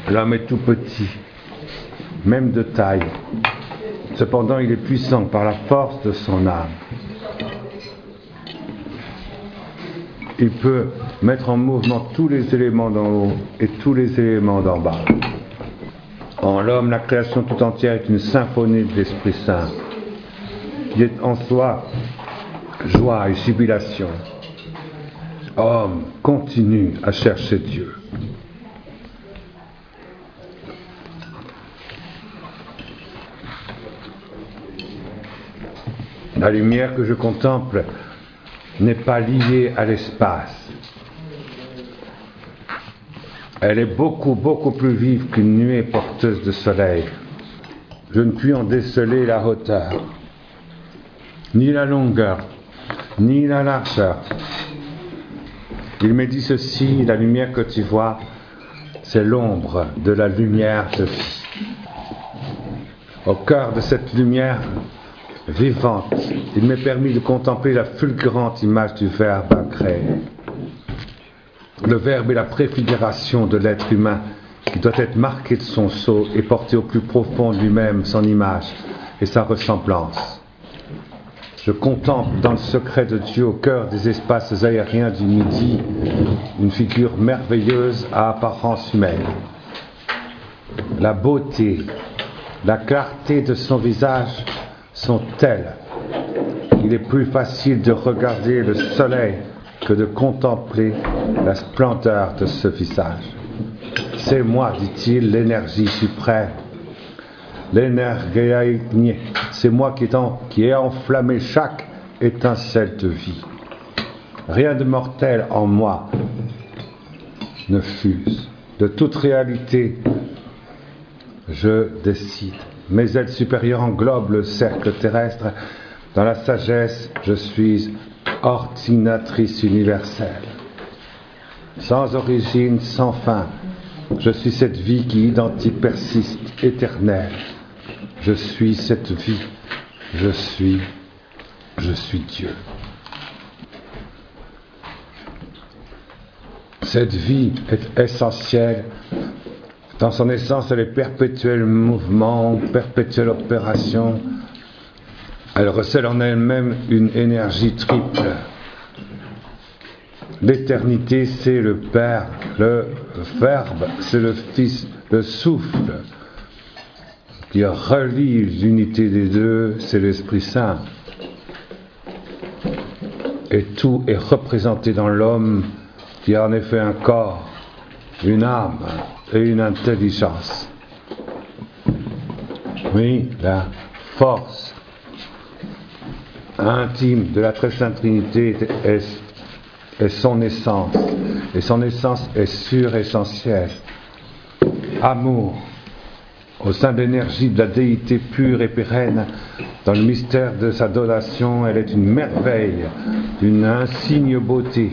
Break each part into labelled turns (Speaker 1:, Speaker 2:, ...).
Speaker 1: L'homme est tout petit, même de taille. Cependant, il est puissant par la force de son âme. Il peut mettre en mouvement tous les éléments d'en haut et tous les éléments d'en bas. En l'homme, la création tout entière est une symphonie de l'Esprit Saint, qui est en soi joie et jubilation. Homme, continue à chercher Dieu. La lumière que je contemple n'est pas liée à l'espace. Elle est beaucoup, beaucoup plus vive qu'une nuée porteuse de soleil. Je ne puis en déceler la hauteur, ni la longueur, ni la largeur. Il m'est dit ceci, la lumière que tu vois, c'est l'ombre de la lumière de vie. Au cœur de cette lumière vivante, il m'est permis de contempler la fulgurante image du Verbe créé. Le Verbe est la préfiguration de l'être humain qui doit être marqué de son sceau et porter au plus profond de lui-même son image et sa ressemblance. Je contemple dans le secret de Dieu au cœur des espaces aériens du Midi une figure merveilleuse à apparence humaine. La beauté, la clarté de son visage sont telles qu'il est plus facile de regarder le soleil que de contempler la splendeur de ce visage. C'est moi, dit-il, l'énergie suprême, l'énergie, c'est moi qui ai enflammé chaque étincelle de vie. Rien de mortel en moi ne fuse. De toute réalité, je décide. Mes ailes supérieures englobent le cercle terrestre. Dans la sagesse, je suis ordinatrice universelle. Sans origine, sans fin, je suis cette vie qui identique, persiste, éternelle. Je suis cette vie. Je suis Dieu. Cette vie est essentielle. Dans son essence, elle est perpétuel mouvement, perpétuelle opération. Elle recèle en elle-même une énergie triple. L'éternité, c'est le Père. Le Verbe, c'est le Fils. Le souffle qui relie l'unité des deux, c'est l'Esprit Saint. Et tout est représenté dans l'homme qui a en effet un corps, une âme et une intelligence. Oui, la force intime de la très sainte Trinité est son essence. Et son essence est suressentielle. Amour, au sein de l'énergie de la déité pure et pérenne, dans le mystère de sa donation, elle est une merveille, d'une insigne beauté.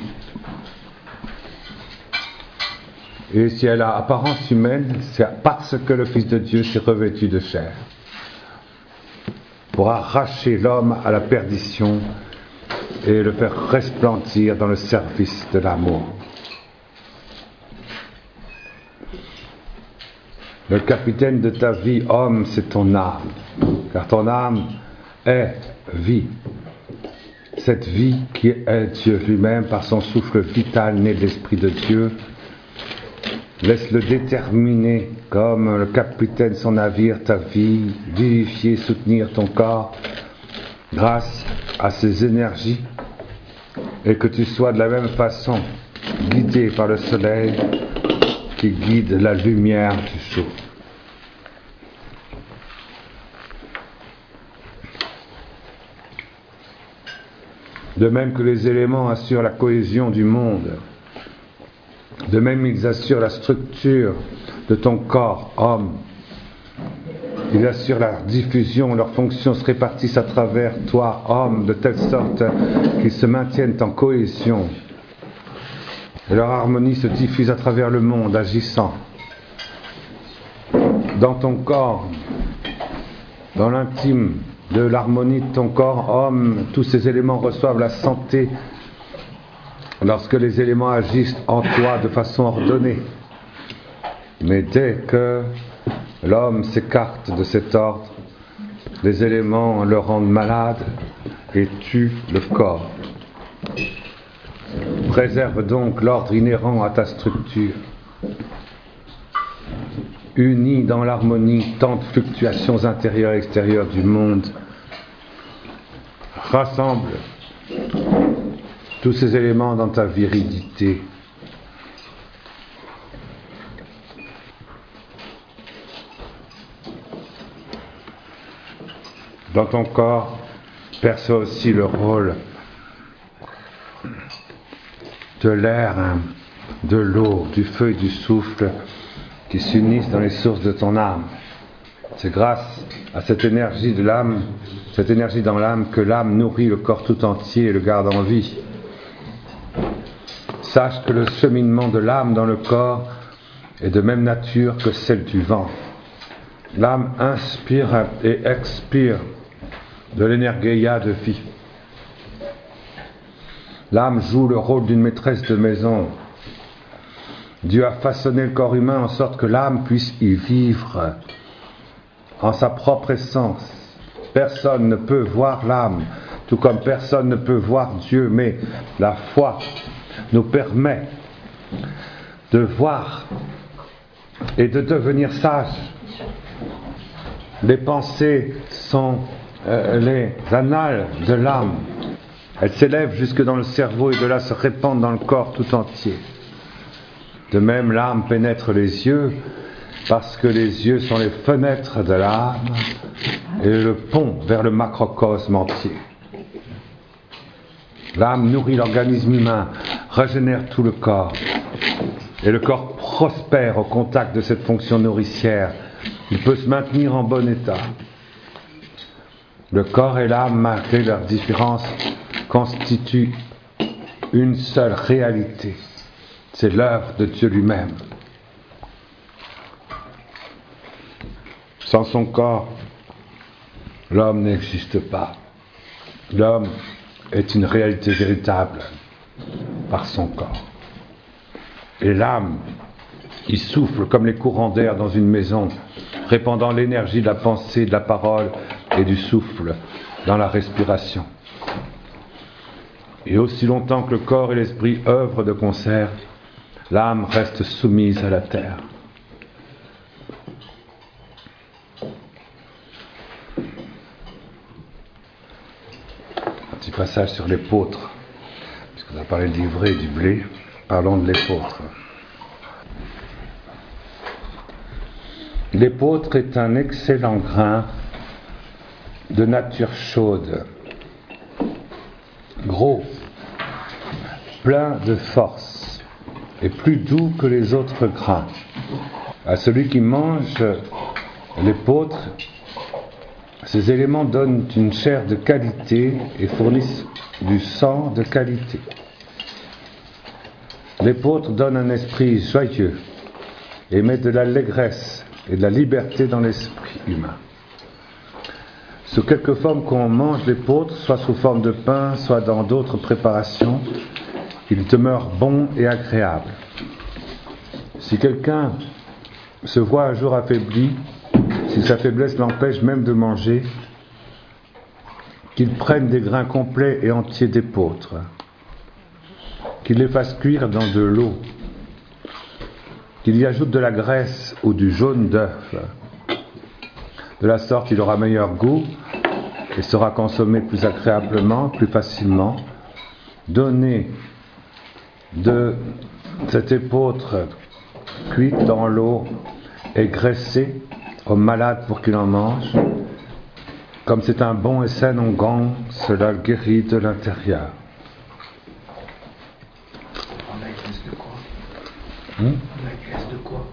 Speaker 1: Et si elle a apparence humaine, c'est parce que le Fils de Dieu s'est revêtu de chair, pour arracher l'homme à la perdition et le faire resplendir dans le service de l'amour. Le capitaine de ta vie, homme, c'est ton âme, car ton âme est vie. Cette vie qui est Dieu lui-même par son souffle vital né de l'Esprit de Dieu, laisse-le déterminer comme le capitaine son navire, ta vie, vivifier, soutenir ton corps grâce à ses énergies, et que tu sois de la même façon guidé par le soleil qui guide la lumière du jour. De même que les éléments assurent la cohésion du monde, de même ils assurent la structure de ton corps, homme. Ils assurent la diffusion, leurs fonctions se répartissent à travers toi, homme, de telle sorte qu'ils se maintiennent en cohésion. Et leur harmonie se diffuse à travers le monde, agissant. Dans ton corps, dans l'intime de l'harmonie de ton corps, homme, tous ces éléments reçoivent la santé lorsque les éléments agissent en toi de façon ordonnée. Mais dès que l'homme s'écarte de cet ordre, les éléments le rendent malade et tuent le corps. Préserve donc l'ordre inhérent à ta structure. Unis dans l'harmonie tant de fluctuations intérieures et extérieures du monde. Rassemble tous ces éléments dans ta virilité. Dans ton corps, perçois aussi le rôle de l'air, de l'eau, du feu et du souffle qui s'unissent dans les sources de ton âme. C'est grâce à cette énergie de l'âme, cette énergie dans l'âme, que l'âme nourrit le corps tout entier et le garde en vie. Sache que le cheminement de l'âme dans le corps est de même nature que celle du vent. L'âme inspire et expire de l'énergéia de vie. L'âme joue le rôle d'une maîtresse de maison. Dieu a façonné le corps humain en sorte que l'âme puisse y vivre en sa propre essence. Personne ne peut voir l'âme, tout comme personne ne peut voir Dieu, mais la foi nous permet de voir et de devenir sages. Les pensées sont les annales de l'âme. Elles s'élèvent jusque dans le cerveau et de là se répandent dans le corps tout entier. De même, l'âme pénètre les yeux parce que les yeux sont les fenêtres de l'âme et le pont vers le macrocosme entier. L'âme nourrit l'organisme humain, régénère tout le corps. Et le corps prospère au contact de cette fonction nourricière. Il peut se maintenir en bon état. Le corps et l'âme, malgré leurs différences, constituent une seule réalité. C'est l'œuvre de Dieu lui-même. Sans son corps, l'homme n'existe pas. L'homme est une réalité véritable par son corps. Et l'âme, il souffle comme les courants d'air dans une maison, répandant l'énergie de la pensée, de la parole et du souffle dans la respiration. Et aussi longtemps que le corps et l'esprit œuvrent de concert, l'âme reste soumise à la terre. Un petit passage sur l'épeautre, puisqu'on a parlé de l'ivraie et du blé, parlons de l'épeautre. L'épeautre est un excellent grain de nature chaude, gros, plein de force et plus doux que les autres grains. À celui qui mange l'épeautre, ces éléments donnent une chair de qualité et fournissent du sang de qualité. L'épeautre donne un esprit joyeux et met de l'allégresse et de la liberté dans l'esprit humain. Sous quelque forme qu'on mange l'épeautre, soit sous forme de pain, soit dans d'autres préparations, il demeure bon et agréable. Si quelqu'un se voit un jour affaibli, si sa faiblesse l'empêche même de manger, qu'il prenne des grains complets et entiers d'épeautre, qu'il les fasse cuire dans de l'eau, qu'il y ajoute de la graisse ou du jaune d'œuf. De la sorte, il aura meilleur goût et sera consommé plus agréablement, plus facilement. Donnez de cette épeautre cuite dans l'eau et graissée aux malades pour qu'il en mange. Comme c'est un bon et sain onguent, cela le guérit de l'intérieur.
Speaker 2: La graisse de quoi
Speaker 1: La
Speaker 2: graisse de quoi?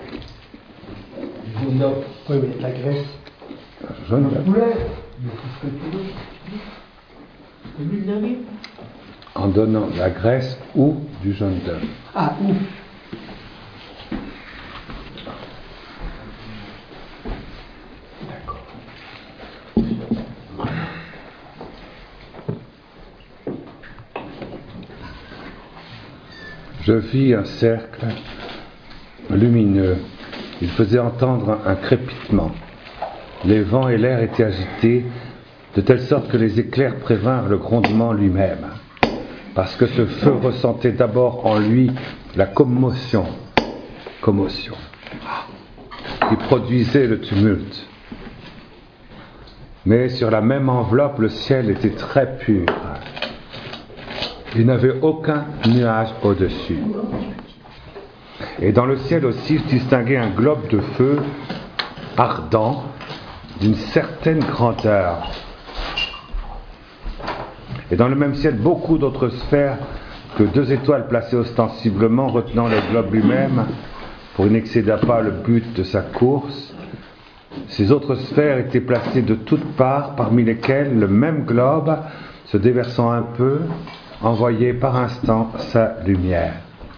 Speaker 3: Jaune d'œuf. Oui, mais la graisse.
Speaker 1: Jaune d'œuf.
Speaker 3: Poulet. Mais tout ce que tu veux. De l'huile d'olive.
Speaker 1: En donnant de la graisse ou du jaune d'œuf.
Speaker 3: Ah, ouf. D'accord.
Speaker 1: Je vis un cercle lumineux. Il faisait entendre un crépitement. Les vents et l'air étaient agités, de telle sorte que les éclairs prévinrent le grondement lui-même, parce que ce feu ressentait d'abord en lui la commotion qui produisait le tumulte. Mais sur la même enveloppe, le ciel était très pur. Il n'avait aucun nuage au-dessus. Et dans le ciel aussi, je distinguais un globe de feu ardent d'une certaine grandeur. Et dans le même ciel, beaucoup d'autres sphères que 2 étoiles placées ostensiblement retenant le globe lui-même pour qu'il n'excédât pas le but de sa course. Ces autres sphères étaient placées de toutes parts, parmi lesquelles le même globe, se déversant un peu, envoyait par instant sa lumière.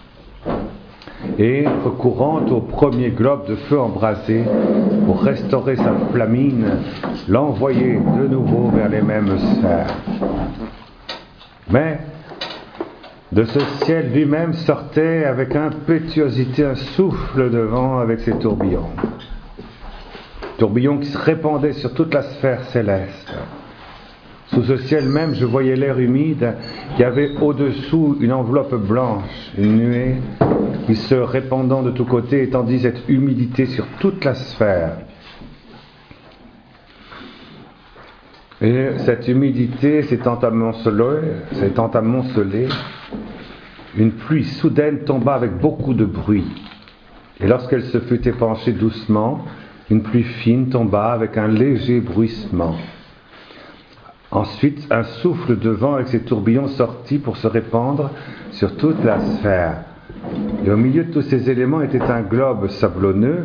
Speaker 1: Et, recourant au premier globe de feu embrasé, pour restaurer sa flamine, l'envoyait de nouveau vers les mêmes sphères. Mais, de ce ciel lui-même sortait avec impétuosité un souffle de vent avec ses tourbillons. Tourbillons qui se répandaient sur toute la sphère céleste. Sous ce ciel même, je voyais l'air humide qui avait au-dessous une enveloppe blanche, une nuée qui se répandant de tous côtés étendit cette humidité sur toute la sphère. Et cette humidité s'étant amoncelée, une pluie soudaine tomba avec beaucoup de bruit. Et lorsqu'elle se fut épanchée doucement, une pluie fine tomba avec un léger bruissement. Ensuite, un souffle de vent avec ses tourbillons sortit pour se répandre sur toute la sphère. Et au milieu de tous ces éléments était un globe sablonneux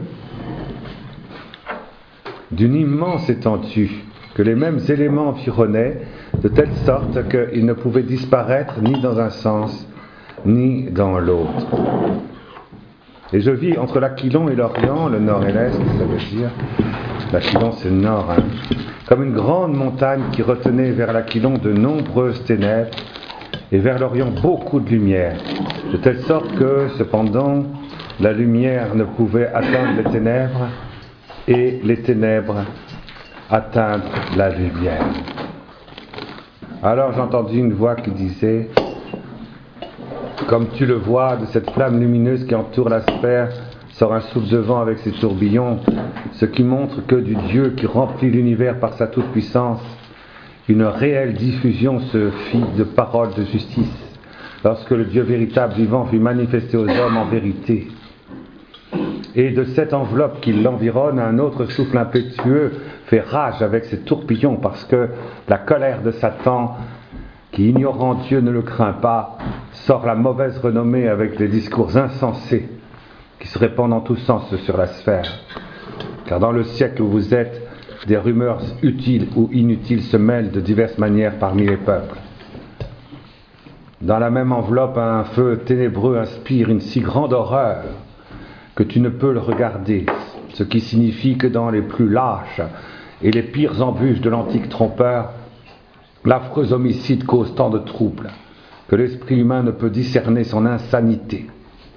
Speaker 1: d'une immense étendue que les mêmes éléments environnaient de telle sorte qu'ils ne pouvaient disparaître ni dans un sens ni dans l'autre. Et je vis entre l'Aquilon et l'Orient, le nord et l'est, ça veut dire, l'Aquilon c'est le nord, comme une grande montagne qui retenait vers l'Aquilon de nombreuses ténèbres et vers l'Orient beaucoup de lumière, de telle sorte que, cependant, la lumière ne pouvait atteindre les ténèbres et les ténèbres atteindre la lumière. Alors j'entendis une voix qui disait: comme tu le vois, de cette flamme lumineuse qui entoure la sphère sort un souffle de vent avec ses tourbillons, ce qui montre que du Dieu qui remplit l'univers par sa toute-puissance, une réelle diffusion se fit de paroles de justice, lorsque le Dieu véritable vivant fut manifesté aux hommes en vérité. Et de cette enveloppe qui l'environne, un autre souffle impétueux fait rage avec ses tourbillons, parce que la colère de Satan, qui ignorant Dieu ne le craint pas, sort la mauvaise renommée avec des discours insensés qui se répandent en tous sens sur la sphère. Car dans le siècle où vous êtes, des rumeurs utiles ou inutiles se mêlent de diverses manières parmi les peuples. Dans la même enveloppe, un feu ténébreux inspire une si grande horreur que tu ne peux le regarder, ce qui signifie que dans les plus lâches et les pires embûches de l'antique trompeur, l'affreux homicide cause tant de troubles que l'esprit humain ne peut discerner son insanité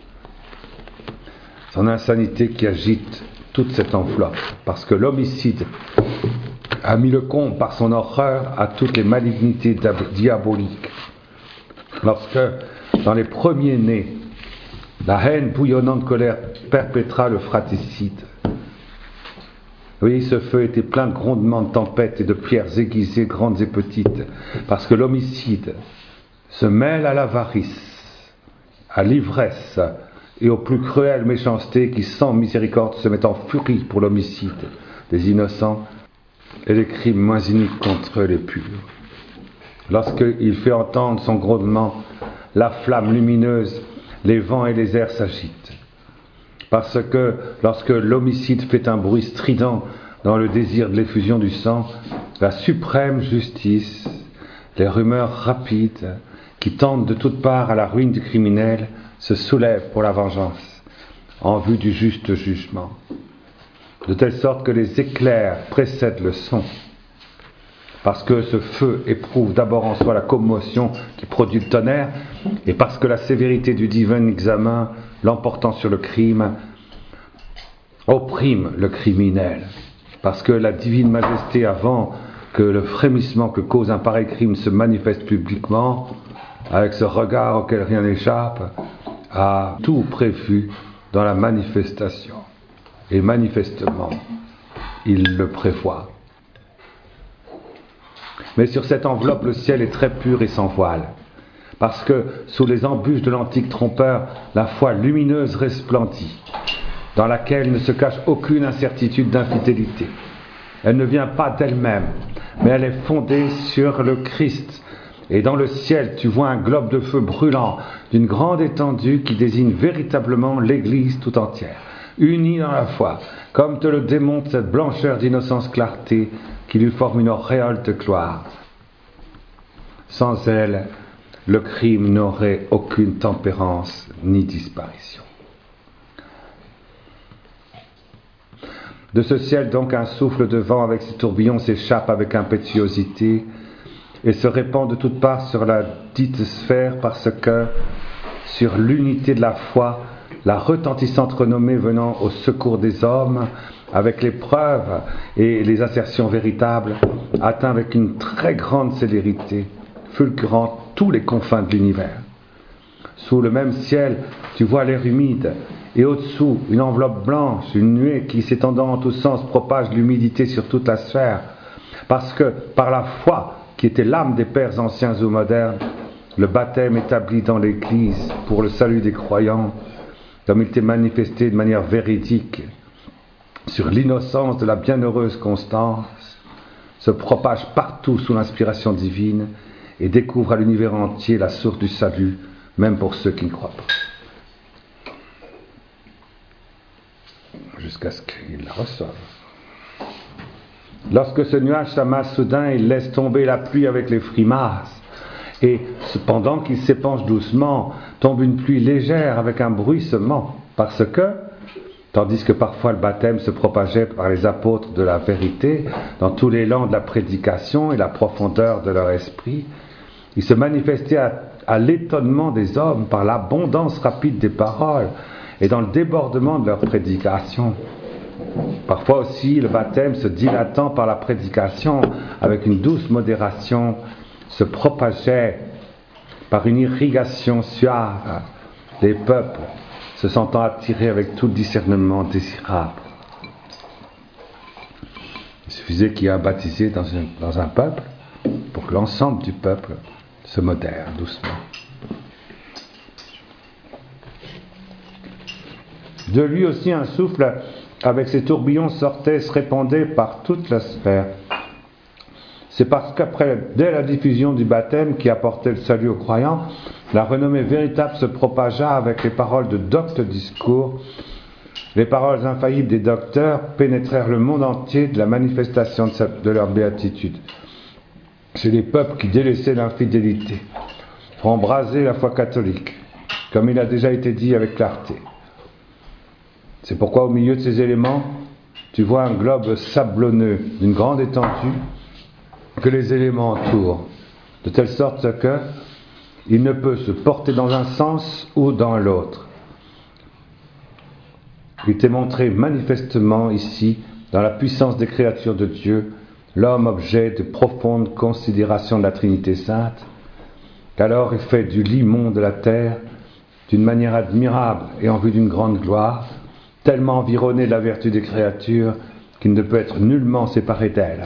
Speaker 1: qui agite toute cette enveloppe, parce que l'homicide a mis le comble par son horreur à toutes les malignités diaboliques. Lorsque, dans les premiers-nés, la haine bouillonnante colère perpétra le fratricide. Oui, ce feu était plein de grondements de tempêtes et de pierres aiguisées, grandes et petites, parce que l'homicide se mêle à l'avarice, à l'ivresse et aux plus cruelles méchancetés qui, sans miséricorde, se mettent en furie pour l'homicide des innocents et les crimes moins iniques contre les purs. Lorsqu'il fait entendre son grondement, la flamme lumineuse, les vents et les airs s'agitent. Parce que lorsque l'homicide fait un bruit strident dans le désir de l'effusion du sang, la suprême justice, les rumeurs rapides qui tendent de toutes parts à la ruine du criminel, se soulèvent pour la vengeance, en vue du juste jugement, de telle sorte que les éclairs précèdent le son, parce que ce feu éprouve d'abord en soi la commotion qui produit le tonnerre, et parce que la sévérité du divin examen, l'emportant sur le crime, opprime le criminel. Parce que la divine majesté, avant que le frémissement que cause un pareil crime se manifeste publiquement, avec ce regard auquel rien n'échappe, a tout prévu dans la manifestation. Et manifestement, il le prévoit. Mais sur cette enveloppe, le ciel est très pur et sans voile. Parce que sous les embûches de l'antique trompeur, la foi lumineuse resplendit, dans laquelle ne se cache aucune incertitude d'infidélité. Elle ne vient pas d'elle-même, mais elle est fondée sur le Christ. Et dans le ciel, tu vois un globe de feu brûlant d'une grande étendue qui désigne véritablement l'Église tout entière, unie dans la foi, comme te le démontre cette blancheur d'innocence clarté qui lui forme une auréole de gloire. Sans elle, le crime n'aurait aucune tempérance ni disparition. De ce ciel donc un souffle de vent avec ses tourbillons s'échappe avec impétuosité et se répand de toutes parts sur la dite sphère parce que, sur l'unité de la foi, la retentissante renommée venant au secours des hommes, avec les preuves et les assertions véritables, atteint avec une très grande célérité, fulgurant tous les confins de l'univers. Sous le même ciel, tu vois l'air humide, et au-dessous, une enveloppe blanche, une nuée qui, s'étendant en tous sens, propage l'humidité sur toute la sphère, parce que, par la foi, qui était l'âme des pères anciens ou modernes, le baptême établi dans l'Église pour le salut des croyants, comme il était manifesté de manière véridique sur l'innocence de la bienheureuse Constance, se propage partout sous l'inspiration divine et découvre à l'univers entier la source du salut, même pour ceux qui ne croient pas. Jusqu'à ce qu'ils la reçoivent. Lorsque ce nuage s'amasse soudain, il laisse tomber la pluie avec les frimasses. Et pendant qu'il s'épanche doucement, tombe une pluie légère avec un bruissement. Parce que, tandis que parfois le baptême se propageait par les apôtres de la vérité, dans tout l'élan de la prédication et la profondeur de leur esprit, il se manifestait à l'étonnement des hommes par l'abondance rapide des paroles et dans le débordement de leur prédication. Parfois aussi, le baptême se dilatant par la prédication avec une douce modération se propageait par une irrigation suave, les peuples se sentant attirés avec tout discernement désirable. Il suffisait qu'il y ait un baptisé dans un peuple pour que l'ensemble du peuple se modère doucement. De lui aussi un souffle avec ses tourbillons sortait, se répandait par toute la sphère. C'est parce dès la diffusion du baptême qui apportait le salut aux croyants, la renommée véritable se propagea avec les paroles de doctes discours. Les paroles infaillibles des docteurs pénétrèrent le monde entier de la manifestation de leur béatitude. Chez les peuples qui délaissaient l'infidélité, pour embraser la foi catholique, comme il a déjà été dit avec clarté. C'est pourquoi au milieu de ces éléments, tu vois un globe sablonneux d'une grande étendue que les éléments entourent, de telle sorte que il ne peut se porter dans un sens ou dans l'autre. Il t'est montré manifestement ici, dans la puissance des créatures de Dieu, l'homme objet de profonde considération de la Trinité Sainte, qu'alors est fait du lit monde de la terre, d'une manière admirable et en vue d'une grande gloire, tellement environné de la vertu des créatures qu'il ne peut être nullement séparé d'elle,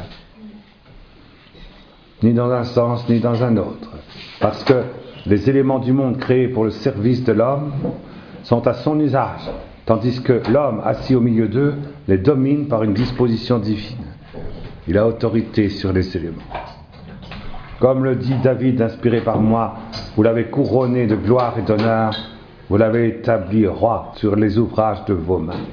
Speaker 1: ni dans un sens ni dans un autre, parce que les éléments du monde créés pour le service de l'homme sont à son usage, tandis que l'homme assis au milieu d'eux les domine par une disposition divine. Il a autorité sur les éléments. Comme le dit David, inspiré par moi, vous l'avez couronné de gloire et d'honneur, vous l'avez établi roi sur les ouvrages de vos mains.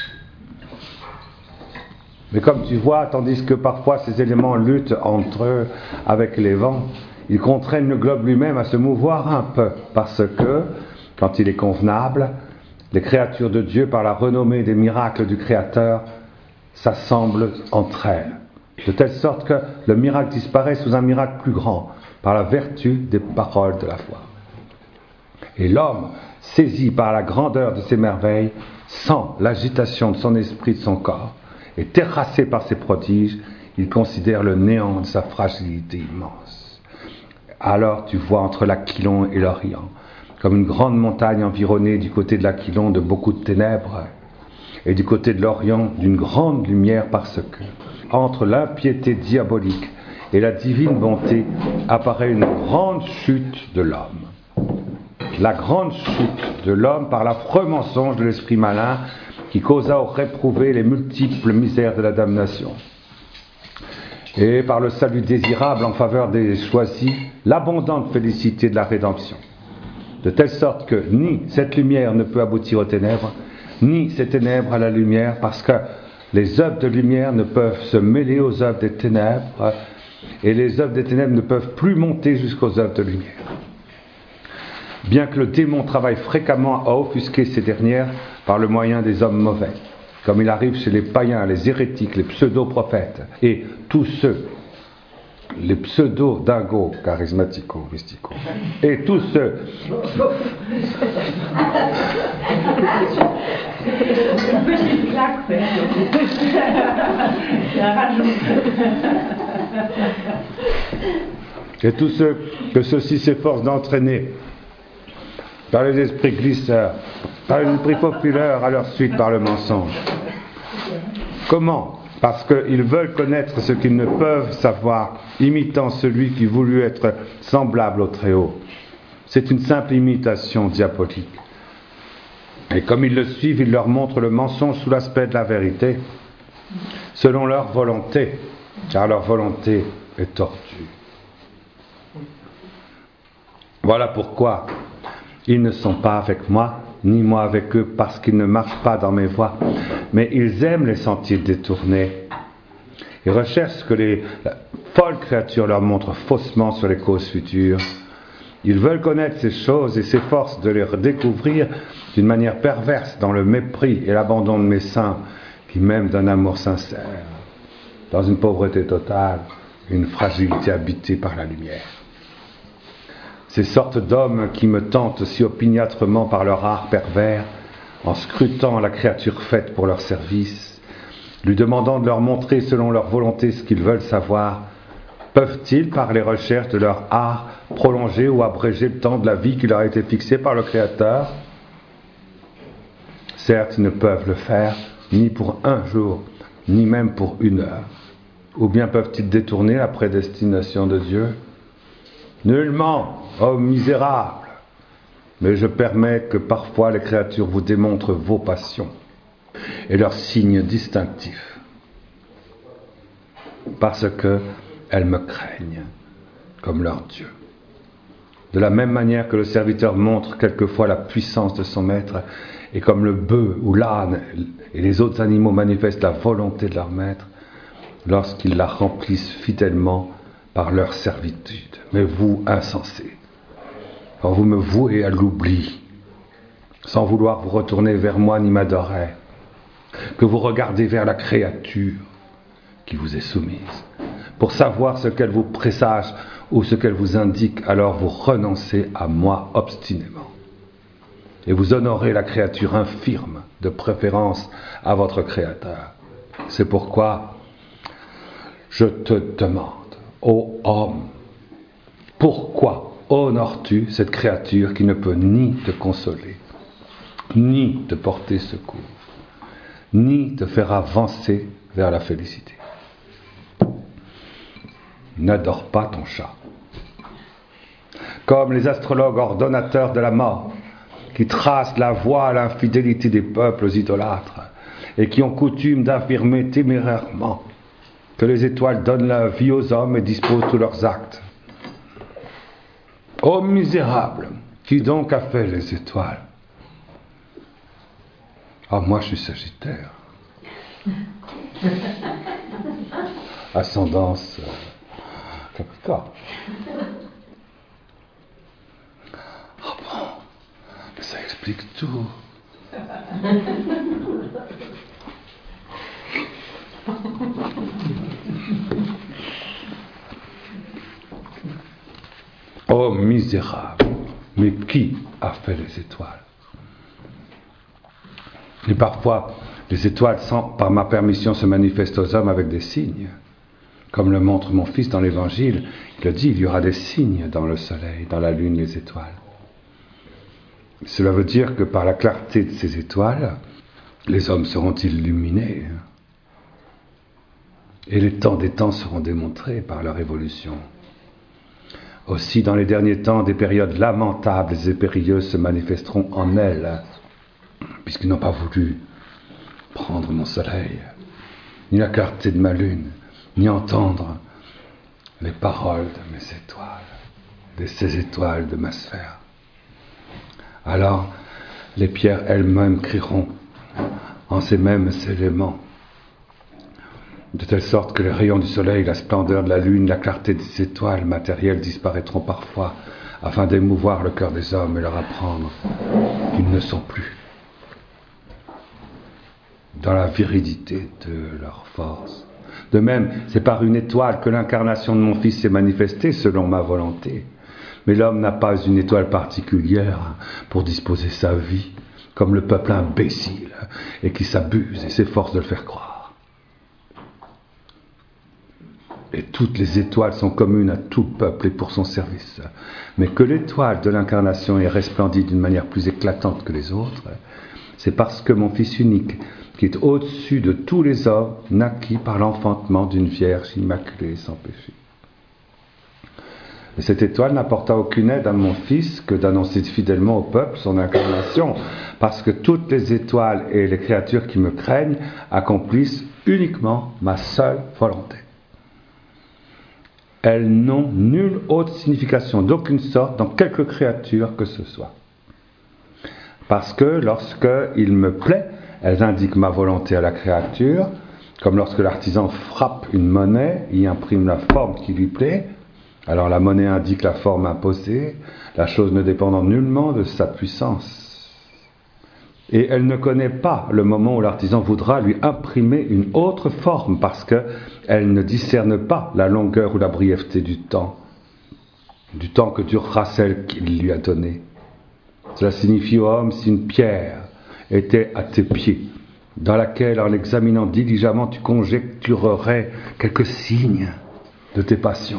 Speaker 1: Mais comme tu vois, tandis que parfois ces éléments luttent entre eux avec les vents, ils contraignent le globe lui-même à se mouvoir un peu, parce que, quand il est convenable, les créatures de Dieu, par la renommée des miracles du Créateur, s'assemblent entre elles, de telle sorte que le miracle disparaît sous un miracle plus grand, par la vertu des paroles de la foi. Et l'homme, saisi par la grandeur de ces merveilles, sent l'agitation de son esprit, de son corps, et terrassé par ces prodiges, il considère le néant de sa fragilité immense. Alors tu vois entre l'Aquilon et l'Orient, comme une grande montagne environnée du côté de l'Aquilon de beaucoup de ténèbres, et du côté de l'Orient d'une grande lumière, parce que, entre l'impiété diabolique et la divine bonté, apparaît une grande chute de l'homme. La grande chute de l'homme par l'affreux mensonge de l'esprit malin qui causa aux réprouvés les multiples misères de la damnation. Et par le salut désirable en faveur des choisis, l'abondante félicité de la rédemption. De telle sorte que ni cette lumière ne peut aboutir aux ténèbres, ni ces ténèbres à la lumière, parce que les œuvres de lumière ne peuvent se mêler aux œuvres des ténèbres, et les œuvres des ténèbres ne peuvent plus monter jusqu'aux œuvres de lumière. Bien que le démon travaille fréquemment à offusquer ces dernières par le moyen des hommes mauvais, comme il arrive chez les païens, les hérétiques, les pseudo-prophètes, et tous ceux, les pseudo-dingos, charismatico, mystico, et tous ceux et tous ceux que ceux-ci s'efforcent d'entraîner par les esprits glisseurs, par les esprits populaires à leur suite par le mensonge. Comment ? Parce qu'ils veulent connaître ce qu'ils ne peuvent savoir, imitant celui qui voulut être semblable au Très-Haut. C'est une simple imitation diabolique. Et comme ils le suivent, ils leur montrent le mensonge sous l'aspect de la vérité, selon leur volonté, car leur volonté est tortue. Voilà pourquoi ils ne sont pas avec moi, ni moi avec eux, parce qu'ils ne marchent pas dans mes voies, mais ils aiment les sentiers détournés. Ils recherchent ce que les folles créatures leur montrent faussement sur les causes futures. Ils veulent connaître ces choses et s'efforcent de les redécouvrir d'une manière perverse dans le mépris et l'abandon de mes saints, qui m'aiment d'un amour sincère, dans une pauvreté totale, une fragilité habitée par la lumière. Ces sortes d'hommes qui me tentent si opiniâtrement par leur art pervers, en scrutant la créature faite pour leur service, lui demandant de leur montrer selon leur volonté ce qu'ils veulent savoir, peuvent-ils, par les recherches de leur art, prolonger ou abréger le temps de la vie qui leur a été fixé par le Créateur ? Certes, ils ne peuvent le faire, ni pour un jour, ni même pour une heure. Ou bien peuvent-ils détourner la prédestination de Dieu ? Nullement, ô misérables, mais je permets que parfois les créatures vous démontrent vos passions et leurs signes distinctifs, parce qu'elles me craignent comme leur Dieu. De la même manière que le serviteur montre quelquefois la puissance de son maître, et comme le bœuf ou l'âne et les autres animaux manifestent la volonté de leur maître, lorsqu'ils la remplissent fidèlement par leur servitude. Mais vous, insensés, quand vous me vouez à l'oubli, sans vouloir vous retourner vers moi ni m'adorer, que vous regardez vers la créature qui vous est soumise, pour savoir ce qu'elle vous présage ou ce qu'elle vous indique, alors vous renoncez à moi obstinément. Et vous honorez la créature infirme, de préférence à votre Créateur. C'est pourquoi je te demande, ô homme, pourquoi honores-tu cette créature qui ne peut ni te consoler, ni te porter secours, ni te faire avancer vers la félicité? N'adore pas ton chat. Comme les astrologues ordonnateurs de la mort, qui tracent la voie à l'infidélité des peuples idolâtres, et qui ont coutume d'affirmer témérairement que les étoiles donnent la vie aux hommes et disposent tous leurs actes. Ô misérable, qui donc a fait les étoiles? Ah, moi je suis Sagittaire. Ascendance Capricorne. Ah bon, mais ça explique tout. Oh misérable, mais qui a fait les étoiles? Et parfois, les étoiles, sans, par ma permission, se manifestent aux hommes avec des signes. Comme le montre mon fils dans l'Évangile, il le dit, il y aura des signes dans le soleil, dans la lune, les étoiles. Cela veut dire que par la clarté de ces étoiles, les hommes seront illuminés. Et les temps des temps seront démontrés par leur évolution. Aussi, dans les derniers temps, des périodes lamentables et périlleuses se manifesteront en elles, puisqu'ils n'ont pas voulu prendre mon soleil, ni la clarté de ma lune, ni entendre les paroles de mes étoiles, de ces étoiles de ma sphère. Alors, les pierres elles-mêmes crieront en ces mêmes éléments, de telle sorte que les rayons du soleil, la splendeur de la lune, la clarté des étoiles matérielles disparaîtront parfois, afin d'émouvoir le cœur des hommes et leur apprendre qu'ils ne sont plus dans la virilité de leur force. De même, c'est par une étoile que l'incarnation de mon Fils s'est manifestée selon ma volonté. Mais l'homme n'a pas une étoile particulière pour disposer sa vie, comme le peuple imbécile, et qui s'abuse et s'efforce de le faire croire. Et toutes les étoiles sont communes à tout peuple et pour son service. Mais que l'étoile de l'incarnation est resplendie d'une manière plus éclatante que les autres, c'est parce que mon Fils unique, qui est au-dessus de tous les hommes, naquit par l'enfantement d'une Vierge immaculée sans péché. Et cette étoile n'apporta aucune aide à mon Fils que d'annoncer fidèlement au peuple son incarnation, parce que toutes les étoiles et les créatures qui me craignent accomplissent uniquement ma seule volonté. Elles n'ont nulle autre signification d'aucune sorte dans quelque créature que ce soit. Parce que lorsqu'il me plaît, elles indiquent ma volonté à la créature, comme lorsque l'artisan frappe une monnaie, y imprime la forme qui lui plaît. Alors la monnaie indique la forme imposée, la chose ne dépendant nullement de sa puissance. Et elle ne connaît pas le moment où l'artisan voudra lui imprimer une autre forme, parce qu'elle ne discerne pas la longueur ou la brièveté du temps que durera celle qu'il lui a donnée. Cela signifie, ô homme, si une pierre était à tes pieds, dans laquelle, en l'examinant diligemment, tu conjecturerais quelques signes de tes passions.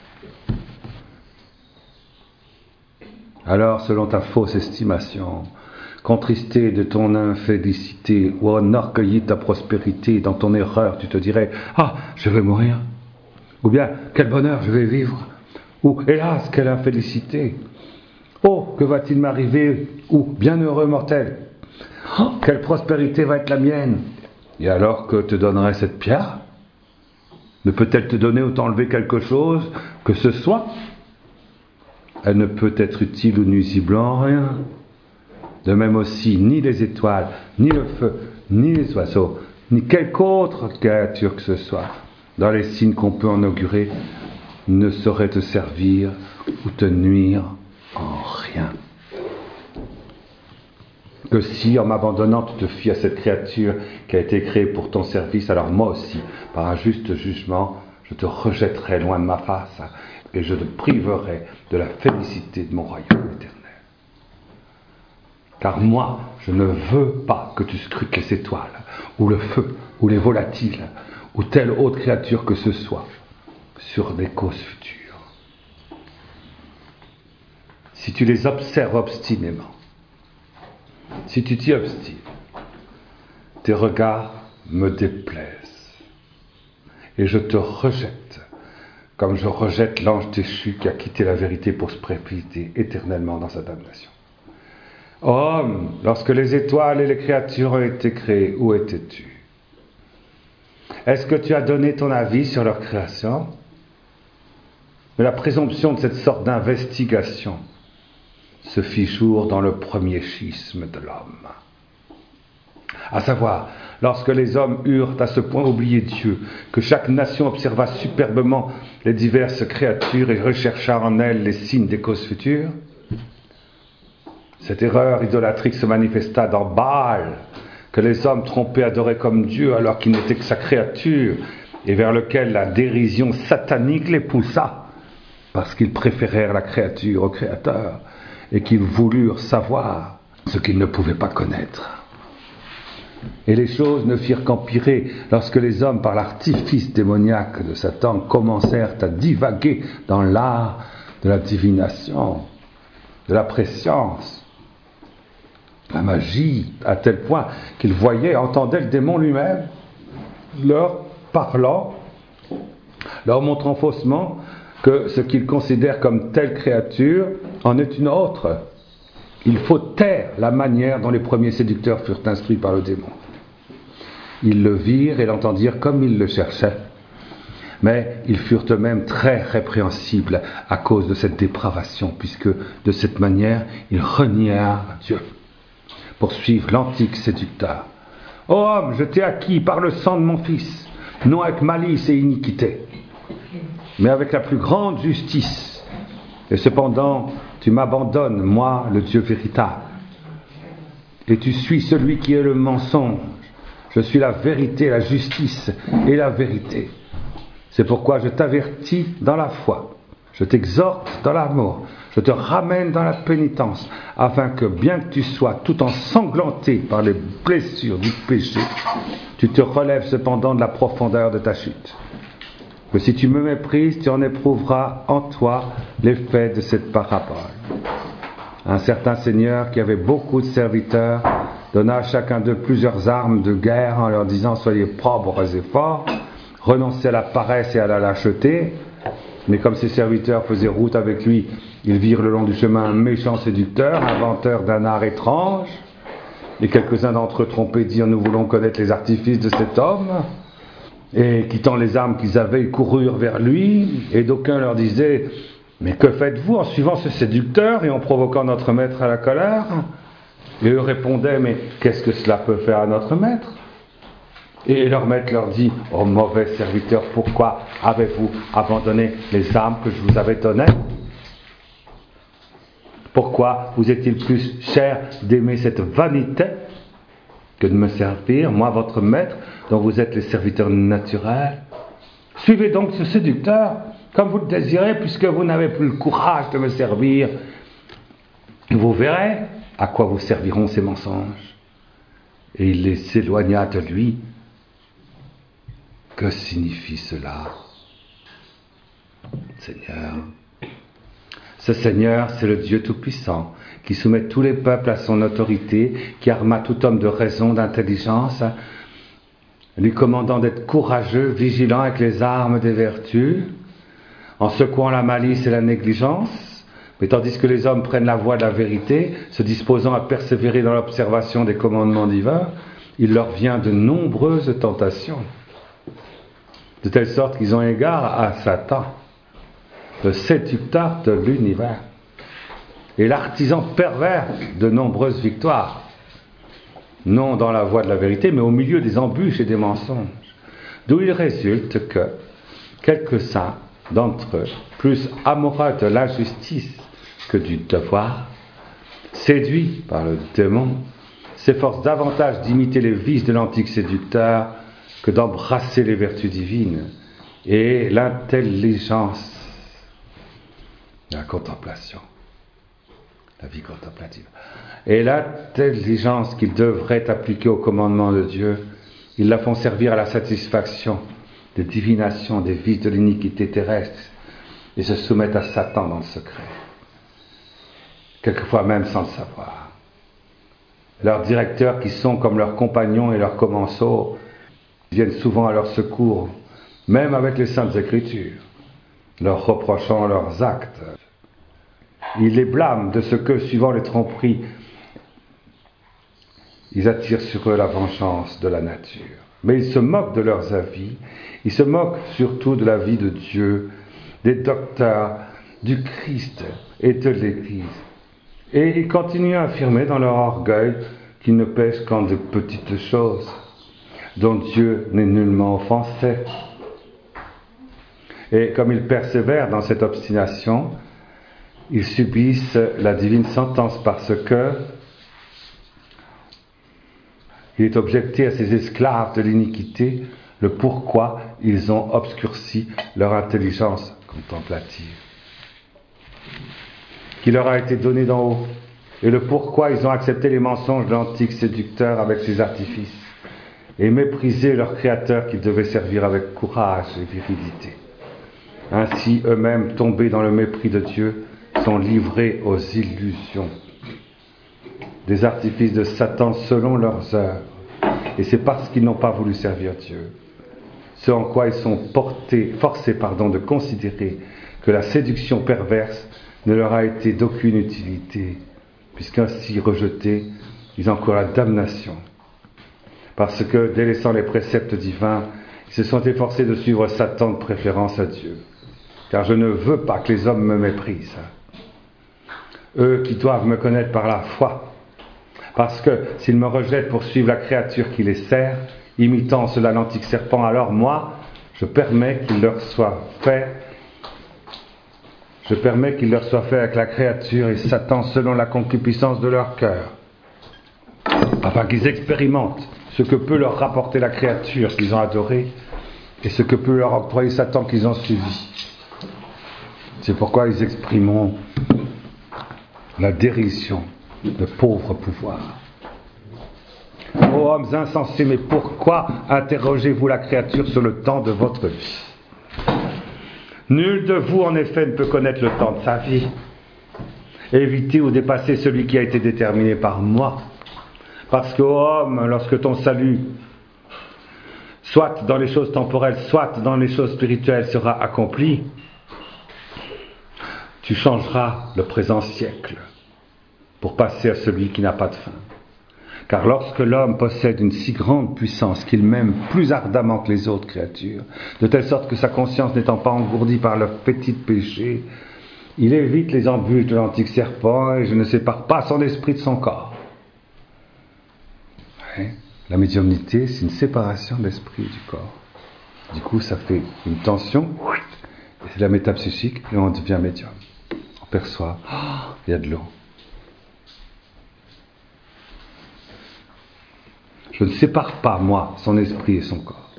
Speaker 1: Alors, selon ta fausse estimation, contristé de ton infélicité ou enorgueilli de ta prospérité, dans ton erreur, tu te dirais « Ah, je vais mourir !» Ou bien « Quel bonheur je vais vivre !» Ou « Hélas, quelle infélicité !» Oh, que va-t-il m'arriver? Ou bienheureux mortel, oh, quelle prospérité va être la mienne? Et alors que te donnerait cette pierre? Ne peut-elle te donner ou t'enlever quelque chose que ce soit? Elle ne peut être utile ou nuisible en rien. De même aussi, ni les étoiles, ni le feu, ni les oiseaux, ni quelque autre créature que ce soit, dans les signes qu'on peut en augurer, ne saurait te servir ou te nuire en rien. Que si, en m'abandonnant, tu te fies à cette créature qui a été créée pour ton service, alors moi aussi, par un juste jugement, je te rejetterai loin de ma face et je te priverai de la félicité de mon royaume éternel. Car moi, je ne veux pas que tu scrutes les étoiles, ou le feu, ou les volatiles, ou telle autre créature que ce soit, sur des causes futures. Si tu les observes obstinément, si tu t'y obstines, tes regards me déplaisent, et je te rejette, comme je rejette l'ange déchu qui a quitté la vérité pour se précipiter éternellement dans sa damnation. Homme, lorsque les étoiles et les créatures ont été créées, où étais-tu? Est-ce que tu as donné ton avis sur leur création? Mais la présomption de cette sorte d'investigation se fit jour dans le premier schisme de l'homme. À savoir, lorsque les hommes eurent à ce point oublié Dieu, que chaque nation observa superbement les diverses créatures et rechercha en elles les signes des causes futures, cette erreur idolâtrique se manifesta dans Baal, que les hommes trompés adoraient comme Dieu alors qu'il n'était que sa créature, et vers lequel la dérision satanique les poussa, parce qu'ils préférèrent la créature au Créateur, et qu'ils voulurent savoir ce qu'ils ne pouvaient pas connaître. Et les choses ne firent qu'empirer lorsque les hommes, par l'artifice démoniaque de Satan, commencèrent à divaguer dans l'art de la divination, de la préscience, la magie, à tel point qu'ils voyaient, entendaient le démon lui-même, leur parlant, leur montrant faussement que ce qu'ils considèrent comme telle créature en est une autre. Il faut taire la manière dont les premiers séducteurs furent instruits par le démon. Ils le virent et l'entendirent comme ils le cherchaient, mais ils furent eux-mêmes très répréhensibles à cause de cette dépravation, puisque de cette manière ils renièrent Dieu pour suivre l'antique séducteur. Ô homme, je t'ai acquis par le sang de mon fils, non avec malice et iniquité, mais avec la plus grande justice. Et cependant, tu m'abandonnes, moi, le Dieu véritable, et tu suis celui qui est le mensonge. Je suis la vérité, la justice et la vérité. C'est pourquoi je t'avertis dans la foi, je t'exhorte dans l'amour, je te ramène dans la pénitence, afin que, bien que tu sois tout ensanglanté par les blessures du péché, tu te relèves cependant de la profondeur de ta chute. Que si tu me méprises, tu en éprouveras en toi l'effet de cette parabole. Un certain seigneur qui avait beaucoup de serviteurs donna à chacun d'eux plusieurs armes de guerre en leur disant « Soyez propres et forts, renoncez à la paresse et à la lâcheté. » Mais comme ses serviteurs faisaient route avec lui, ils virent le long du chemin un méchant séducteur, inventeur d'un art étrange. Et quelques-uns d'entre eux trompés dirent « Nous voulons connaître les artifices de cet homme. » Et quittant les armes qu'ils avaient, ils coururent vers lui. Et d'aucuns leur disaient « Mais que faites-vous en suivant ce séducteur et en provoquant notre maître à la colère ?» Et eux répondaient « Mais qu'est-ce que cela peut faire à notre maître ?» Et leur maître leur dit « Ô mauvais serviteurs, pourquoi avez-vous abandonné les armes que je vous avais données ? Pourquoi vous est-il plus cher d'aimer cette vanité que de me servir, moi votre maître, dont vous êtes les serviteurs naturels ? Suivez donc ce séducteur, comme vous le désirez, puisque vous n'avez plus le courage de me servir. Vous verrez à quoi vous serviront ces mensonges. » Et il les éloigna de lui. Que signifie cela, Seigneur ? Ce Seigneur, c'est le Dieu Tout-Puissant, qui soumet tous les peuples à son autorité, qui arma tout homme de raison, d'intelligence, lui commandant d'être courageux, vigilant avec les armes des vertus, en secouant la malice et la négligence, mais tandis que les hommes prennent la voie de la vérité, se disposant à persévérer dans l'observation des commandements divins, il leur vient de nombreuses tentations, de telle sorte qu'ils ont égard à Satan, le séducteur de l'univers, et l'artisan pervers de nombreuses victoires, non dans la voie de la vérité, mais au milieu des embûches et des mensonges, d'où il résulte que quelques-uns d'entre eux, plus amoureux de l'injustice que du devoir, séduits par le démon, s'efforcent davantage d'imiter les vices de l'antique séducteur que d'embrasser les vertus divines et l'intelligence, la contemplation, la vie contemplative. Et l'intelligence qu'ils devraient appliquer au commandement de Dieu, ils la font servir à la satisfaction des divinations, des vices de l'iniquité terrestre, et se soumettent à Satan dans le secret, quelquefois même sans le savoir. Leurs directeurs, qui sont comme leurs compagnons et leurs commensaux, viennent souvent à leur secours, même avec les Saintes Écritures, leur reprochant leurs actes. Ils les blâment de ce que, suivant les tromperies, ils attirent sur eux la vengeance de la nature. Mais ils se moquent de leurs avis, ils se moquent surtout de la vie de Dieu, des docteurs, du Christ et de l'Église. Et ils continuent à affirmer dans leur orgueil qu'ils ne pèsent qu'en de petites choses, dont Dieu n'est nullement offensé. Et comme ils persévèrent dans cette obstination, ils subissent la divine sentence parce que il est objecté à ces esclaves de l'iniquité le pourquoi ils ont obscurci leur intelligence contemplative, qui leur a été donnée d'en haut, et le pourquoi ils ont accepté les mensonges de l'antique séducteur avec ses artifices. et mépriser leur Créateur qu'ils devaient servir avec courage et virilité. Ainsi, eux-mêmes, tombés dans le mépris de Dieu, sont livrés aux illusions, des artifices de Satan selon leurs œuvres. Et c'est parce qu'ils n'ont pas voulu servir Dieu, ce en quoi ils sont forcés de considérer que la séduction perverse ne leur a été d'aucune utilité, puisqu'ainsi rejetés, ils encourent la damnation. Parce que, délaissant les préceptes divins, ils se sont efforcés de suivre Satan de préférence à Dieu. Car je ne veux pas que les hommes me méprisent. Eux qui doivent me connaître par la foi. Parce que s'ils me rejettent pour suivre la créature qui les sert, imitant cela l'antique serpent, alors moi, je permets qu'il leur soit fait avec la créature et Satan selon la concupiscence de leur cœur, afin qu'ils expérimentent ce que peut leur rapporter la créature qu'ils ont adorée et ce que peut leur octroyer Satan qu'ils ont suivi. C'est pourquoi ils exprimeront la dérision de pauvres pouvoirs. Ô hommes insensés, mais pourquoi interrogez-vous la créature sur le temps de votre vie? Nul de vous, en effet, ne peut connaître le temps de sa vie. Évitez ou dépassez celui qui a été déterminé par moi. Parce que, ô homme, lorsque ton salut, soit dans les choses temporelles, soit dans les choses spirituelles, sera accompli, tu changeras le présent siècle pour passer à celui qui n'a pas de fin. Car lorsque l'homme possède une si grande puissance qu'il m'aime plus ardemment que les autres créatures, de telle sorte que sa conscience n'étant pas engourdie par le petit péché, il évite les embûches de l'antique serpent et je ne sépare pas son esprit de son corps. Ouais. La médiumnité, c'est une séparation de l'esprit du corps. Du coup, ça fait une tension, et c'est la métapsychique, et on devient médium. On perçoit, il y a de l'eau. Je ne sépare pas, moi, son esprit et son corps.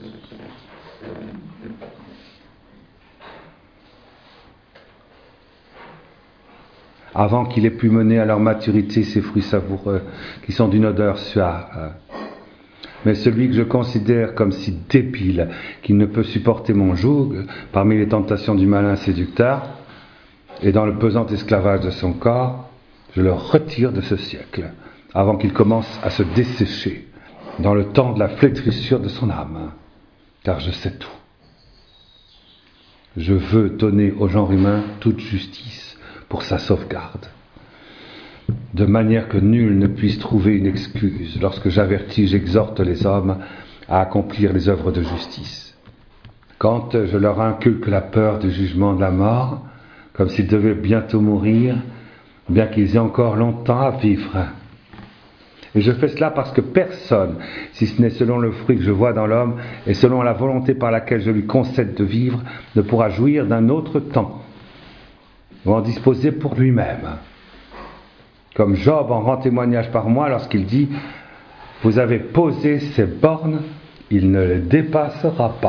Speaker 1: Avant qu'il ait pu mener à leur maturité ces fruits savoureux, qui sont d'une odeur suave. Mais celui que je considère comme si débile, qu'il ne peut supporter mon joug, parmi les tentations du malin séducteur, et dans le pesant esclavage de son corps, je le retire de ce siècle, avant qu'il commence à se dessécher, dans le temps de la flétrissure de son âme, car je sais tout. Je veux donner au genre humain toute justice pour sa sauvegarde, de manière que nul ne puisse trouver une excuse lorsque j'exhorte les hommes à accomplir les œuvres de justice. Quand je leur inculque la peur du jugement de la mort, comme s'ils devaient bientôt mourir, bien qu'ils aient encore longtemps à vivre. Et je fais cela parce que personne, si ce n'est selon le fruit que je vois dans l'homme et selon la volonté par laquelle je lui concède de vivre, ne pourra jouir d'un autre temps ou en disposer pour lui-même. Comme Job en rend témoignage par moi lorsqu'il dit « Vous avez posé ces bornes, il ne les dépassera pas. »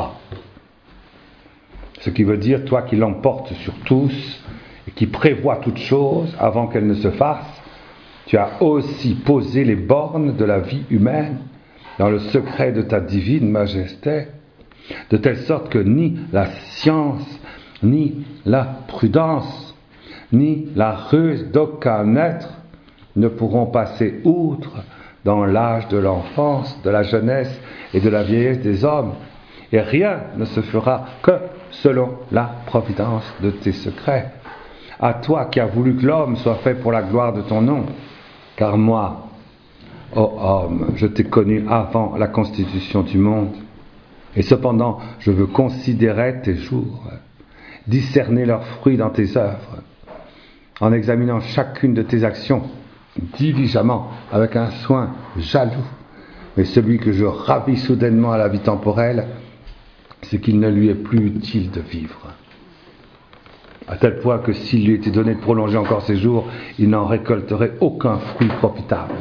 Speaker 1: Ce qui veut dire, toi qui l'emportes sur tous et qui prévois toutes choses avant qu'elles ne se fassent, tu as aussi posé les bornes de la vie humaine dans le secret de ta divine majesté, de telle sorte que ni la science, ni la prudence, ni la ruse d'aucun être ne pourront passer outre dans l'âge de l'enfance, de la jeunesse et de la vieillesse des hommes, et rien ne se fera que selon la providence de tes secrets. À toi qui as voulu que l'homme soit fait pour la gloire de ton nom, car moi, ô homme, je t'ai connu avant la constitution du monde, et cependant je veux considérer tes jours, discerner leurs fruits dans tes œuvres, en examinant chacune de tes actions, diligemment, avec un soin jaloux. Mais celui que je ravis soudainement à la vie temporelle, c'est qu'il ne lui est plus utile de vivre. À tel point que s'il lui était donné de prolonger encore ses jours, il n'en récolterait aucun fruit profitable.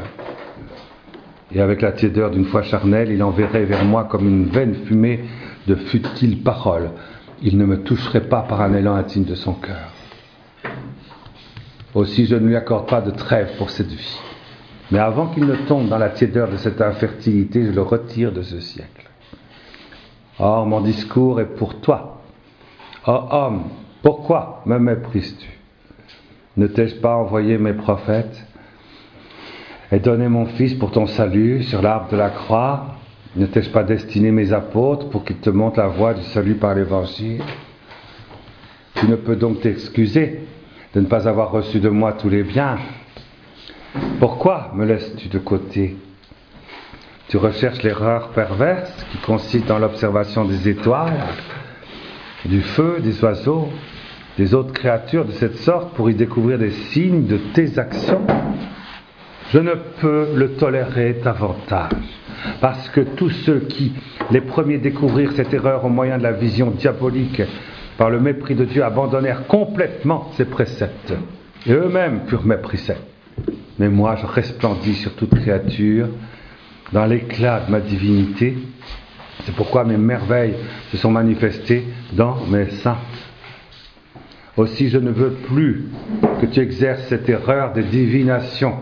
Speaker 1: Et avec la tiédeur d'une foi charnelle, il enverrait vers moi comme une vaine fumée de futiles paroles. Il ne me toucherait pas par un élan intime de son cœur. Aussi je ne lui accorde pas de trêve pour cette vie, Mais avant qu'il ne tombe dans la tiédeur de cette infertilité, je le retire de ce siècle. Or, mon discours est pour toi. Ô homme, pourquoi me méprises-tu? Ne t'ai-je pas envoyé mes prophètes et donné mon Fils pour ton salut sur l'arbre de la croix? Ne t'ai-je pas destiné mes apôtres pour qu'ils te montrent la voie du salut par l'Évangile? Tu ne peux donc t'excuser de ne pas avoir reçu de moi tous les biens. Pourquoi me laisses-tu de côté? Tu recherches l'erreur perverse qui consiste dans l'observation des étoiles, du feu, des oiseaux, des autres créatures de cette sorte pour y découvrir des signes de tes actions. Je ne peux le tolérer davantage, parce que tous ceux qui, les premiers découvrirent cette erreur au moyen de la vision diabolique, par le mépris de Dieu, abandonnèrent complètement ses préceptes, et eux-mêmes purent mépriser. Mais moi, je resplendis sur toute créature, dans l'éclat de ma divinité. C'est pourquoi mes merveilles se sont manifestées dans mes seins. Aussi, je ne veux plus que tu exerces cette erreur de divination.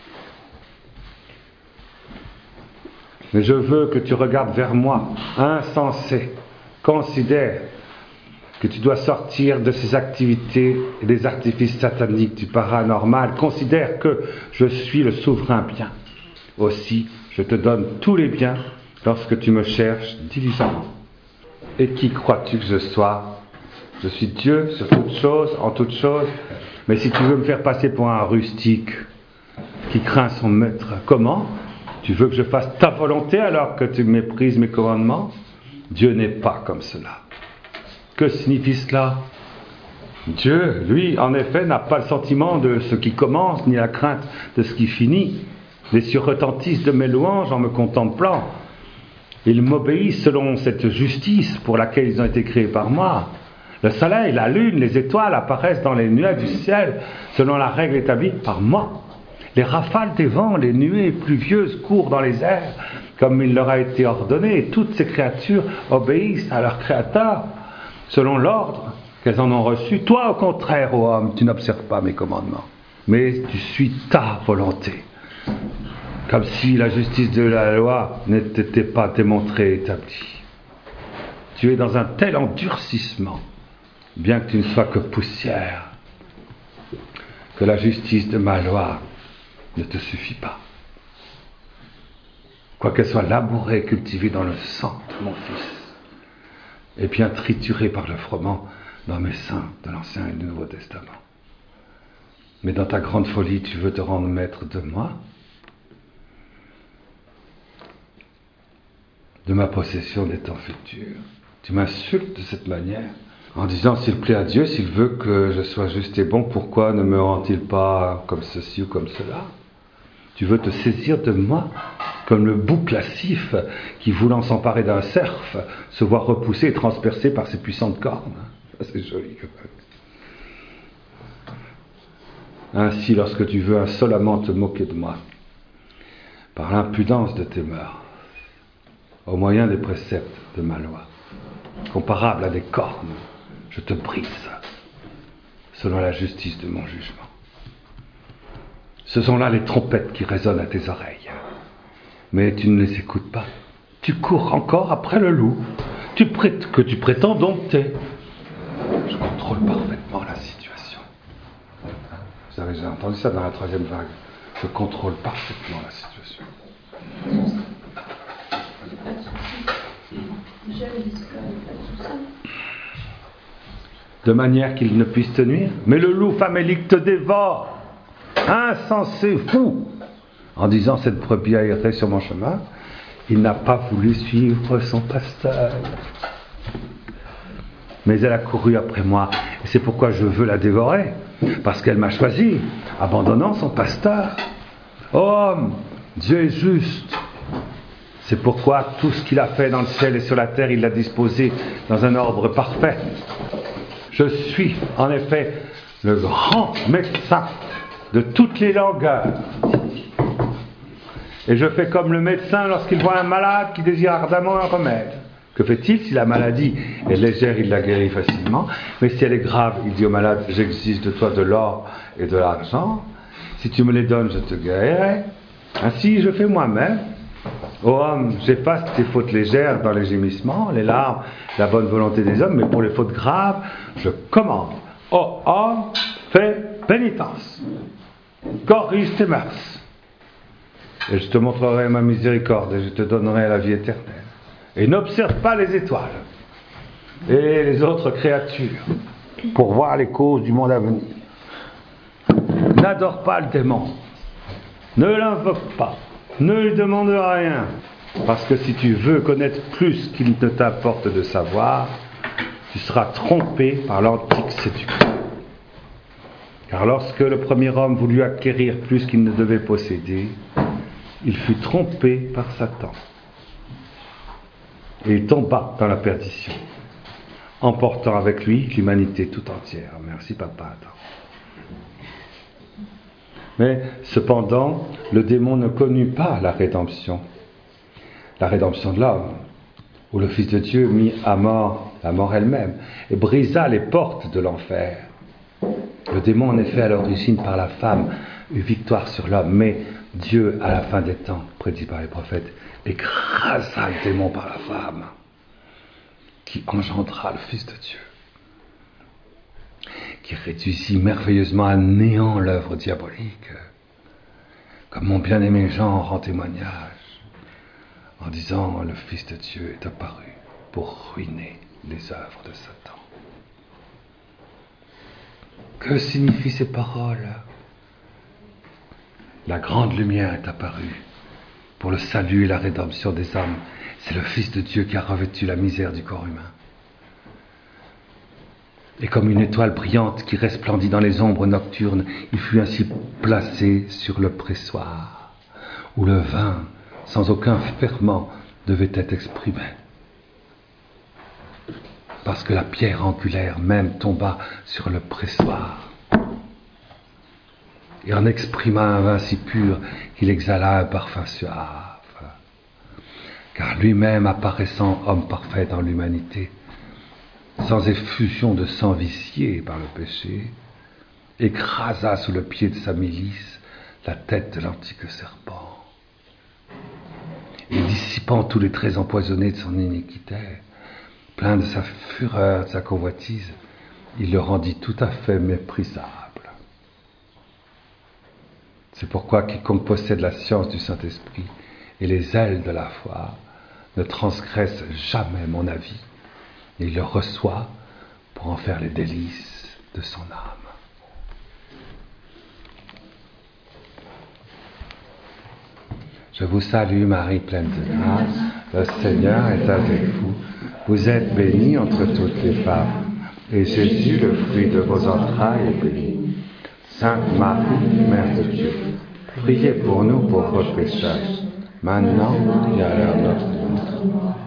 Speaker 1: Mais je veux que tu regardes vers moi, insensé. Considère que tu dois sortir de ces activités et des artifices sataniques du paranormal. Considère que je suis le souverain bien. Aussi, je te donne tous les biens lorsque tu me cherches diligemment. Et qui crois-tu que je sois? Je suis Dieu sur toutes choses, en toutes choses. Mais si tu veux me faire passer pour un rustique qui craint son maître, comment? Tu veux que je fasse ta volonté alors que tu méprises mes commandements? Dieu n'est pas comme cela. Que signifie cela? Dieu, lui, en effet, n'a pas le sentiment de ce qui commence, ni la crainte de ce qui finit. Les cieux retentissent de mes louanges en me contemplant. Ils m'obéissent selon cette justice pour laquelle ils ont été créés par moi. Le soleil, la lune, les étoiles apparaissent dans les nuages du ciel selon la règle établie par moi. Les rafales des vents, les nuées pluvieuses courent dans les airs comme il leur a été ordonné. Et toutes ces créatures obéissent à leur Créateur selon l'ordre qu'elles en ont reçu. Toi, au contraire, ô homme, tu n'observes pas mes commandements, mais tu suis ta volonté. Comme si la justice de la loi n'était pas démontrée et établie. Tu es dans un tel endurcissement, bien que tu ne sois que poussière, que la justice de ma loi ne te suffit pas. Quoiqu'elle soit labourée et cultivée dans le sang de mon Fils, et bien triturée par le froment dans mes seins de l'Ancien et du Nouveau Testament. Mais dans ta grande folie, tu veux te rendre maître de moi, de ma possession des temps futurs. Tu m'insultes de cette manière, en disant, s'il plaît à Dieu, s'il veut que je sois juste et bon, pourquoi ne me rend-il pas comme ceci ou comme cela? Tu veux te saisir de moi, comme le bouc lascif qui, voulant s'emparer d'un cerf, se voit repoussé et transpercé par ses puissantes cornes. C'est joli quand même. Ainsi, lorsque tu veux insolemment te moquer de moi, par l'impudence de tes mœurs, au moyen des préceptes de ma loi, comparables à des cornes, je te brise, selon la justice de mon jugement. Ce sont là les trompettes qui résonnent à tes oreilles. Mais tu ne les écoutes pas. Tu cours encore après le loup, que tu prétends dompter. Je contrôle parfaitement la situation. Vous avez déjà entendu ça dans la troisième vague. Je contrôle parfaitement la situation. De manière qu'il ne puisse te nuire. Mais le loup famélique te dévore. Insensé, fou. En disant, cette brebis a erré sur mon chemin, il n'a pas voulu suivre son pasteur. Mais elle a couru après moi, et c'est pourquoi je veux la dévorer, parce qu'elle m'a choisi, abandonnant son pasteur. Ô homme, Dieu est juste. C'est pourquoi tout ce qu'il a fait dans le ciel et sur la terre, il l'a disposé dans un ordre parfait. Je suis, en effet, le grand médecin de toutes les langueurs. Et je fais comme le médecin lorsqu'il voit un malade qui désire ardemment un remède. Que fait-il? Si la maladie est légère, il la guérit facilement. Mais si elle est grave, il dit au malade, j'exige de toi de l'or et de l'argent. Si tu me les donnes, je te guérirai. Ainsi je fais moi-même. Ô homme, j'efface tes fautes légères dans les gémissements, les larmes, la bonne volonté des hommes, mais pour les fautes graves, je commande. Ô homme, fais pénitence. Corrige tes mœurs. Et je te montrerai ma miséricorde et je te donnerai la vie éternelle. Et n'observe pas les étoiles et les autres créatures pour voir les causes du monde à venir. N'adore pas le démon. Ne l'invoque pas. Ne lui demande rien. Parce que si tu veux connaître plus qu'il ne t'apporte de savoir, tu seras trompé par l'antique séducteur. Car lorsque le premier homme voulut acquérir plus qu'il ne devait posséder, il fut trompé par Satan. Et il tomba dans la perdition, emportant avec lui l'humanité tout entière. Merci papa. Mais cependant, le démon ne connut pas la rédemption de l'homme, où le Fils de Dieu mit à mort la mort elle-même et brisa les portes de l'enfer. Le démon, en effet, à l'origine, par la femme, eut victoire sur l'homme, mais Dieu, à la fin des temps, prédit par les prophètes, écrasa le démon par la femme, qui engendra le Fils de Dieu, qui réduisit merveilleusement à néant l'œuvre diabolique, comme mon bien-aimé Jean en rend témoignage, en disant « Le Fils de Dieu est apparu pour ruiner les œuvres de Satan ». Que signifient ces paroles? La grande lumière est apparue pour le salut et la rédemption des hommes. C'est le Fils de Dieu qui a revêtu la misère du corps humain. Et comme une étoile brillante qui resplendit dans les ombres nocturnes, il fut ainsi placé sur le pressoir, où le vin, sans aucun ferment, devait être exprimé. Parce que la pierre angulaire même tomba sur le pressoir. Et en exprimant un vin si pur qu'il exhala un parfum suave. Car lui-même, apparaissant homme parfait dans l'humanité, sans effusion de sang vicié par le péché, écrasa sous le pied de sa milice la tête de l'antique serpent. Et dissipant tous les traits empoisonnés de son iniquité, plein de sa fureur, de sa convoitise, il le rendit tout à fait méprisable. C'est pourquoi quiconque possède la science du Saint-Esprit et les ailes de la foi ne transgresse jamais mon avis, et il le reçoit pour en faire les délices de son âme. Je vous salue Marie, pleine de grâce, le Seigneur est avec vous. Vous êtes bénie entre toutes les femmes, et Jésus, le fruit de vos entrailles, est béni. Sainte Marie, Mère de Dieu, priez pour nous pauvres pécheurs, maintenant et à l'heure de notre mort.